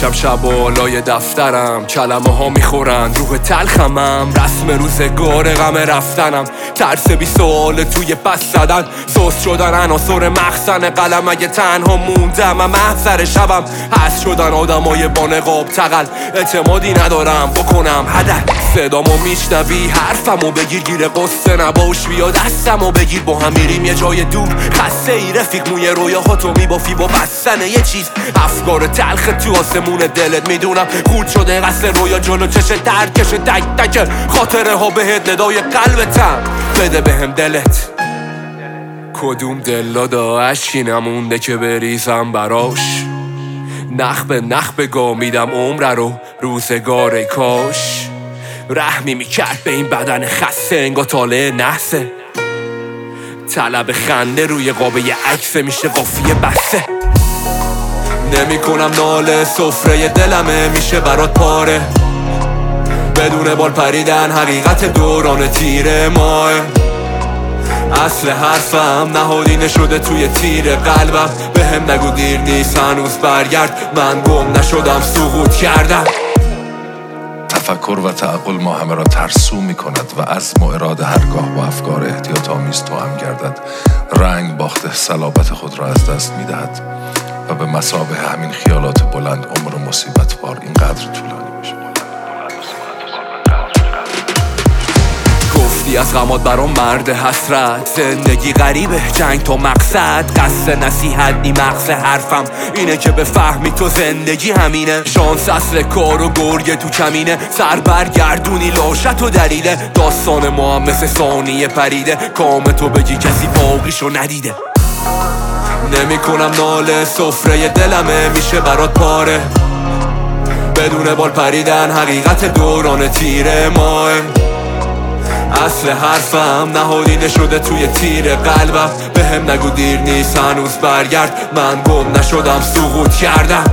میشم شب بالای دفترم، کلمه ها میخورن روح تلخمم، رسم روزگار غم رفتنم، ترس بی سوال توی پس زدن، سوس شدن عناصر مخزن قلم، اگه تنها موندم و محضر شبم، هست شدن آدمای با نقاب تقل، اعتمادی ندارم بکنم هدر، صدامو میشنوی حرفمو بگیر، گیر قصه نباش بیا دستمو بگیر، با هم میریم یه جای دور خسته ای رفیق، موی رویاهاتو میبافی با بستن یه چیز، افکار تلخ تو آسمون دلت میدونم، خورد شده قصد رویا جلو چش درکش تک تک خاطره ها بهت ندای قلبتم، بده بهم دلت. کدوم دل داشتی نمونده که بریزم براش، نخ به نخ بگا میدم عمره رو روزگار کاش، رحمی میکرد به این بدن خسته انگا طالع نحسه، طلب خنده روی قابه عکسه میشه قافیه بسته، نمی کنم ناله سفره دلمه میشه برات پاره، بدون بال پریدن حقیقت دوران تیره ماه، اصل حرفم نهادینه شده توی تیر قلبم، به هم نگو دیر نیست هنوز برگرد، من گم نشدم سقوط کردم. تفکر و تعقل ما همه را ترسو می کند و عزم و اراده هرگاه با افکار احتیاط آمیز توأم گردد، رنگ باخته صلابت خود را از دست می دهد و به مثابه همین خیالات بلند عمر و مصیبت بار اینقدر طولانی می شود. گفتی از غمات برام مرد حسرت، زندگی غریبه جنگ تو مقصد، قصد نصیحت نی مغز حرفم اینه که بفهمی تو زندگی همینه، شانس اصل کار و گرگه تو کمینه، سر برگردونی لاشت و دلیله، داستان ما هم مثل ثانیه پریده، کام تو بگی کسی باقیشو ندیده، نمی کنم ناله سفره دلمه میشه برات پاره، بدون بال پریدن حقیقت دوران تیره ماه، اصل حرفم نهادینه شده توی تیر قلبم، به هم نگو دیر نیست هنوز برگرد، من گم نشدم سقوط کردم.